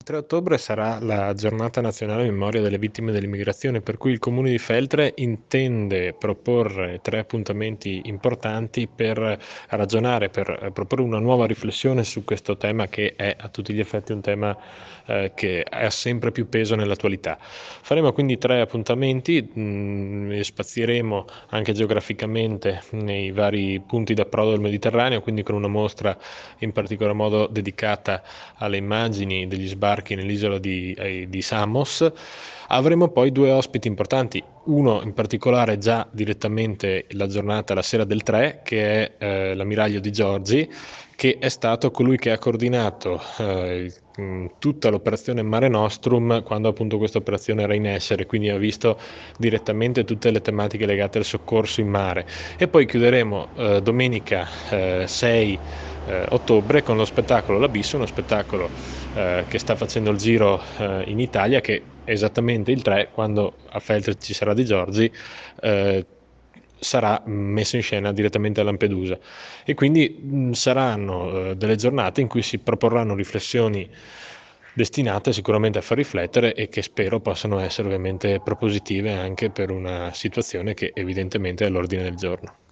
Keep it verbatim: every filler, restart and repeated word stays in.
tre ottobre sarà la giornata nazionale in memoria delle vittime dell'immigrazione, per cui il Comune di Feltre intende proporre tre appuntamenti importanti per ragionare, per proporre una nuova riflessione su questo tema che è a tutti gli effetti un tema eh, che ha sempre più peso nell'attualità. Faremo quindi tre appuntamenti, mh, spazieremo anche geograficamente nei vari punti d'approdo del Mediterraneo, quindi con una mostra in particolar modo dedicata alle immagini degli sbarchi nell'isola di, eh, di Samos. Avremo poi due ospiti importanti, uno in particolare già direttamente la giornata, la sera del tre, che è eh, l'ammiraglio Di Giorgi, che è stato colui che ha coordinato eh, tutta l'operazione Mare Nostrum quando appunto questa operazione era in essere, quindi ha visto direttamente tutte le tematiche legate al soccorso in mare. E poi chiuderemo eh, domenica eh, sei eh, ottobre con lo spettacolo L'Abisso, uno spettacolo eh, che sta facendo il giro eh, in Italia, che esattamente il tre, quando a Feltre ci sarà Di Giorgi, eh, sarà messo in scena direttamente a Lampedusa. E quindi mh, saranno eh, delle giornate in cui si proporranno riflessioni destinate sicuramente a far riflettere e che spero possano essere ovviamente propositive anche per una situazione che evidentemente è all'ordine del giorno.